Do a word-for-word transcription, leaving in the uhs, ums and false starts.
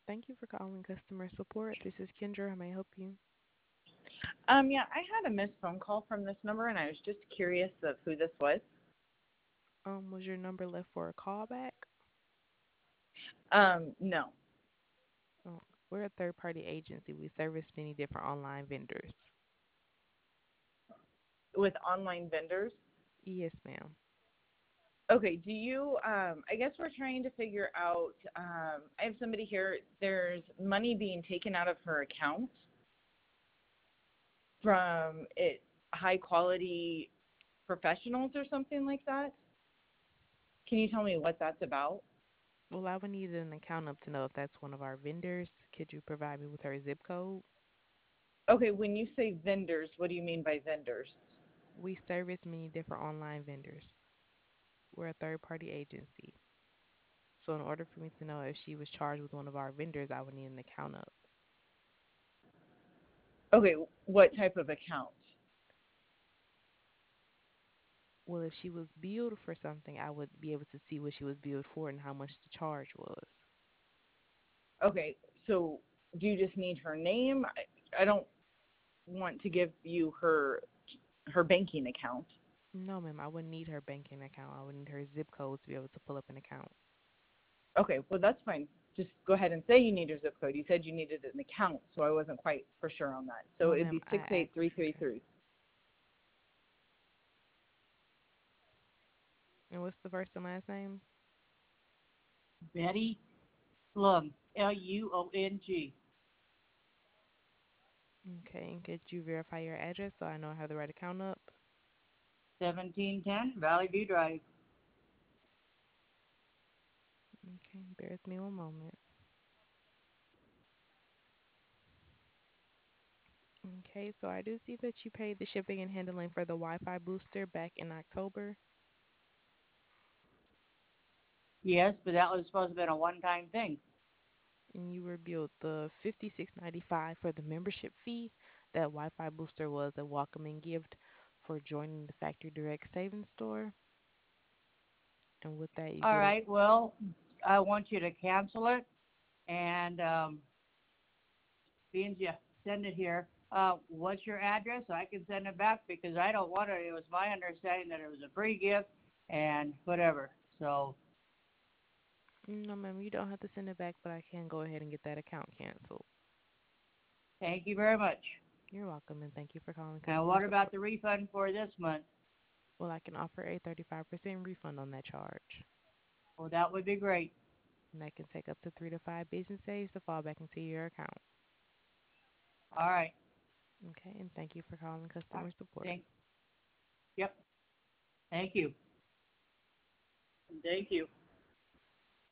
Thank you for calling customer support. This is Kendra. How may I help you? Um, yeah, I had a missed phone call from this number, and I was just curious of who this was. Um, was your number left for a callback? Um, no, Oh, we're a third party agency. We service many different online vendors. with online vendors. Yes, ma'am. Okay, do you? Um, I guess we're trying to figure out. Um, I have somebody here. There's money being taken out of her account from it high quality professionals or something like that. Can you tell me what that's about? Well, I would need an account up to know if that's one of our vendors. Could you provide me with her zip code? Okay, when you say vendors, what do you mean by vendors? We service many different online vendors. We're a third party agency. So, in order for me to know if she was charged with one of our vendors, I would need an account up. Okay, what type of account? Well, if she was billed for something, I would be able to see what she was billed for and how much the charge was. Okay, so do you just need her name? I, I don't want to give you her her banking account. No, ma'am, I wouldn't need her banking account. I would need her zip code to be able to pull up an account. Okay, well that's fine. Just go ahead and say you need your zip code. You said you needed an account, so I wasn't quite for sure on that. So Well, it'd ma'am, be I six eight three asked. three Okay. three. And what's the first and last name? Betty Lung, L U O N G, Okay, and could you verify your address so I know I have the right account up? seventeen ten Valley View Drive. Okay, bear with me one moment. Okay, so I do see that you paid the shipping and handling for the Wi-Fi booster back in October, Yes, but that was supposed to have been a one-time thing. and you were billed the fifty-six ninety-five for the membership fee. That Wi-Fi booster was a welcoming gift for joining the Factory Direct Savings Store, and with that, you All get a right, well, I want you to cancel it, and um, being you send it here, uh, what's your address? So I can send it back because I don't want it. It was my understanding that it was a free gift and whatever. So No, ma'am, you don't have to send it back, but I can go ahead and get that account canceled. thank you very much. You're welcome, and thank you for calling Now, customer what about support. the refund for this month? Well, I can offer a thirty-five percent refund on that charge, Well, that would be great. and that can take up to three to five business days to fall back into your account. All right. Okay, and thank you for calling All right. customer support. Thank. Yep. Thank you. Thank you.